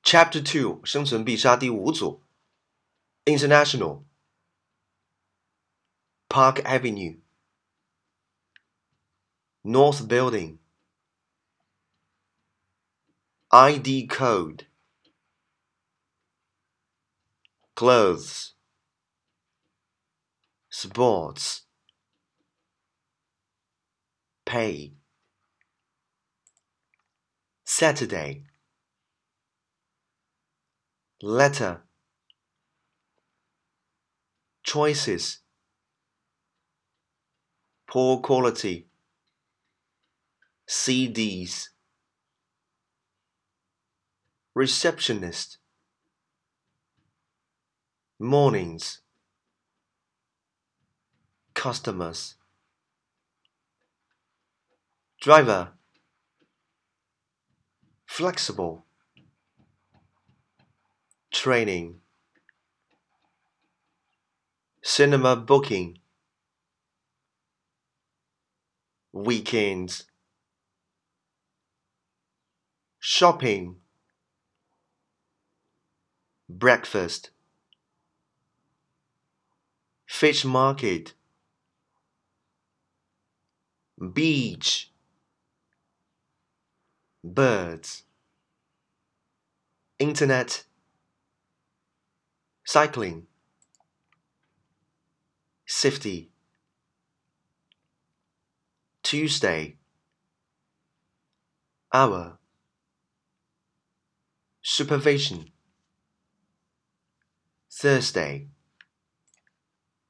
Chapter 2 生存必杀第5组 International Park Avenue North Building ID Code Clothes Sports Pay Saturday Letter Choices Poor quality CDs Receptionist Mornings Customers Driver Flexible Training Cinema booking Weekends Shopping Breakfast Fish market Beach Birds Internet Cycling Safety Tuesday Hour Supervision Thursday